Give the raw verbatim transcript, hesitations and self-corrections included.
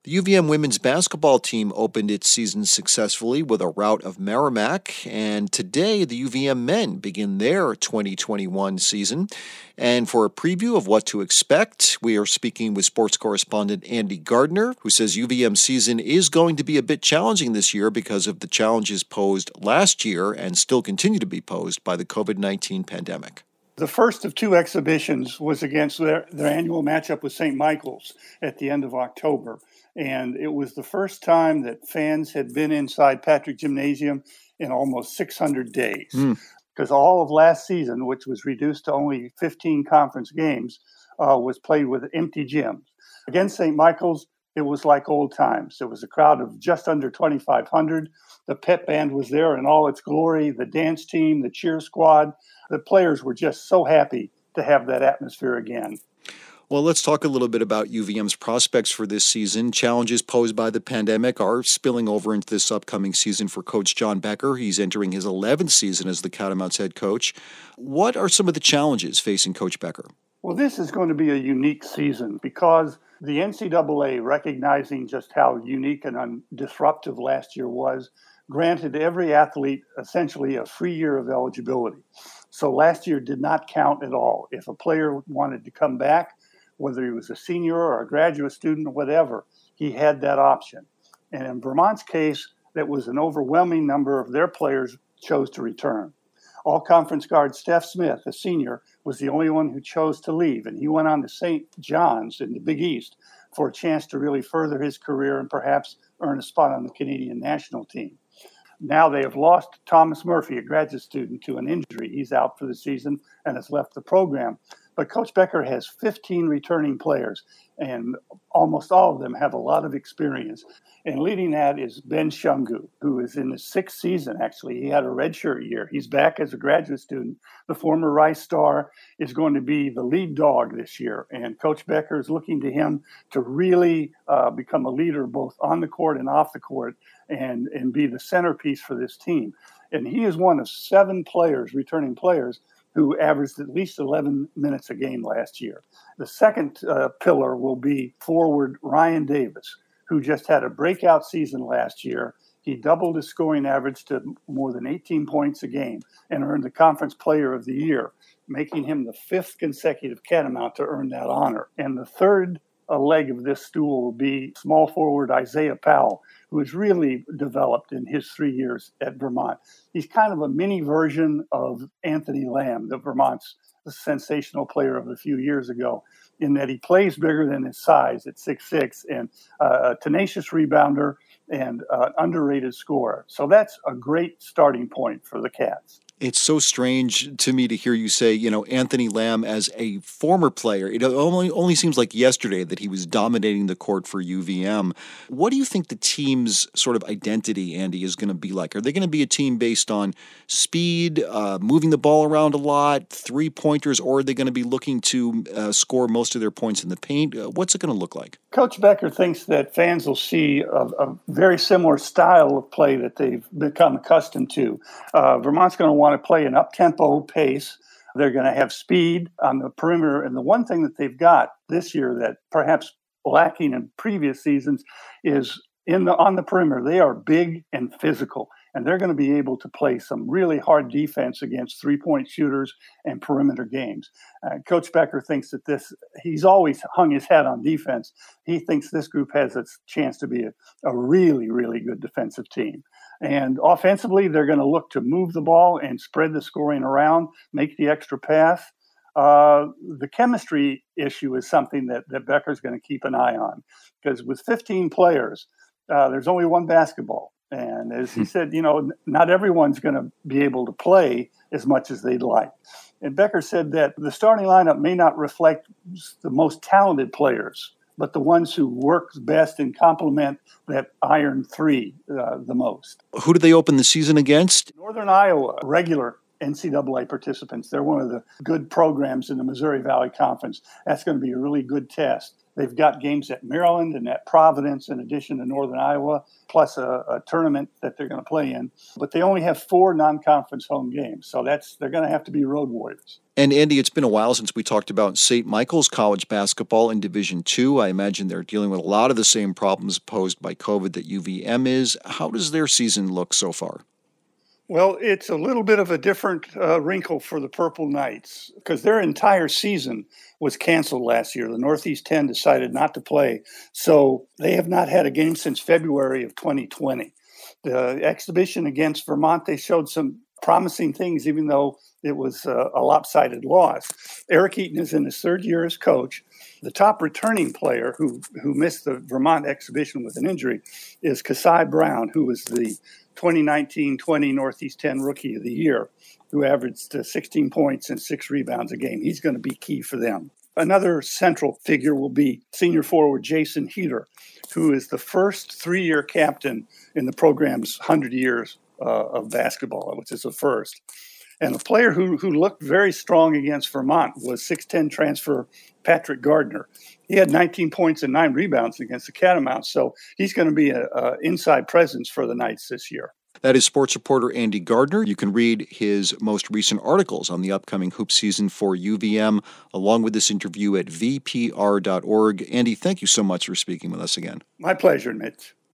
The U V M women's basketball team opened its season successfully with a rout of Merrimack, and today the U V M men begin their twenty twenty-one season. And for a preview of what to expect, we are speaking with sports correspondent Andy Gardner, who says U V M season is going to be a bit challenging this year because of the challenges posed last year and still continue to be posed by the covid nineteen pandemic. The first of two exhibitions was against their, their annual matchup with Saint Michael's at the end of October. And it was the first time that fans had been inside Patrick Gymnasium in almost six hundred days. Mm. Because all of last season, which was reduced to only fifteen conference games, uh, was played with empty gyms. Against Saint Michael's, it was like old times. There was a crowd of just under twenty-five hundred. The pep band was there in all its glory, the dance team, the cheer squad. The players were just so happy to have that atmosphere again. Well, let's talk a little bit about U V M's prospects for this season. Challenges posed by the pandemic are spilling over into this upcoming season for Coach John Becker. He's entering his eleventh season as the Catamounts head coach. What are some of the challenges facing Coach Becker? Well, this is going to be a unique season because the N C double A, recognizing just how unique and disruptive last year was, granted every athlete essentially a free year of eligibility. So last year did not count at all. If a player wanted to come back, whether he was a senior or a graduate student or whatever, he had that option. And in Vermont's case, that was an overwhelming number of their players chose to return. All-conference guard Steph Smith, a senior, was the only one who chose to leave, and he went on to Saint John's in the Big East for a chance to really further his career and perhaps earn a spot on the Canadian national team. Now they have lost Thomas Murphy, a graduate student, to an injury. He's out for the season and has left the program. But Coach Becker has fifteen returning players, and almost all of them have a lot of experience. And leading that is Ben Shungu, who is in his sixth season, actually. He had a redshirt year. He's back as a graduate student. The former Rice Star is going to be the lead dog this year, and Coach Becker is looking to him to really uh, become a leader both on the court and off the court and, and be the centerpiece for this team. And he is one of seven players, returning players, who averaged at least eleven minutes a game last year. The second uh, pillar will be forward Ryan Davis, who just had a breakout season last year. He doubled his scoring average to more than eighteen points a game and earned the Conference Player of the Year, making him the fifth consecutive Catamount to earn that honor. And the third a leg of this stool will be small forward Isaiah Powell, who has really developed in his three years at Vermont. He's kind of a mini version of Anthony Lamb, the Vermont's sensational player of a few years ago, in that he plays bigger than his size at six foot six and uh, a tenacious rebounder and uh, underrated scorer. So that's a great starting point for the Cats. It's so strange to me to hear you say, you know, Anthony Lamb as a former player. It only only seems like yesterday that he was dominating the court for U V M. What do you think the team's sort of identity, Andy, is going to be like? Are they going to be a team based on speed, uh, moving the ball around a lot, three-pointers, or are they going to be looking to uh, score most of their points in the paint? Uh, what's it going to look like? Coach Becker thinks that fans will see a, a very similar style of play that they've become accustomed to. Uh, Vermont's going to want to play an up-tempo pace. They're going to have speed on the perimeter. And the one thing that they've got this year that perhaps lacking in previous seasons is in the on the perimeter. They are big and physical, and they're going to be able to play some really hard defense against three-point shooters and perimeter games. Uh, Coach Becker thinks that this, he's always hung his hat on defense. He thinks this group has a chance to be a, a really, really good defensive team. And offensively, they're going to look to move the ball and spread the scoring around, make the extra pass. Uh, the chemistry issue is something that, that Becker's going to keep an eye on, because with fifteen players, uh, there's only one basketball. And as he said, you know, not everyone's going to be able to play as much as they'd like. And Becker said that the starting lineup may not reflect the most talented players, but the ones who work best and complement that iron three uh, the most. Who did they open the season against? Northern Iowa, regular N C double A participants. They're one of the good programs in the Missouri Valley Conference. That's going to be a really good test. They've got games at Maryland and at Providence in addition to Northern Iowa, plus a, a tournament that they're going to play in. But they only have four non-conference home games, so that's they're going to have to be road warriors. And Andy, it's been a while since we talked about Saint Michael's college basketball in Division Two. I imagine they're dealing with a lot of the same problems posed by COVID that U V M is. How does their season look so far? Well, it's a little bit of a different uh, wrinkle for the Purple Knights because their entire season was canceled last year. The Northeast ten decided not to play, so they have not had a game since February of twenty twenty. The exhibition against Vermont, they showed some promising things, even though it was a, a lopsided loss. Eric Eaton is in his third year as coach. The top returning player who, who missed the Vermont exhibition with an injury is Kasai Brown, who was the twenty nineteen twenty Northeast ten Rookie of the Year, who averaged uh, sixteen points and six rebounds a game. He's going to be key for them. Another central figure will be senior forward Jason Heater, who is the first three-year captain in the program's one hundred years uh, of basketball, which is the first. And a player who, who looked very strong against Vermont was six ten transfer Patrick Gardner. He had nineteen points and nine rebounds against the Catamounts, so he's going to be an inside presence for the Knights this year. That is sports reporter Andy Gardner. You can read his most recent articles on the upcoming hoop season for U V M, along with this interview at v p r dot org. Andy, thank you so much for speaking with us again. My pleasure, Mitch.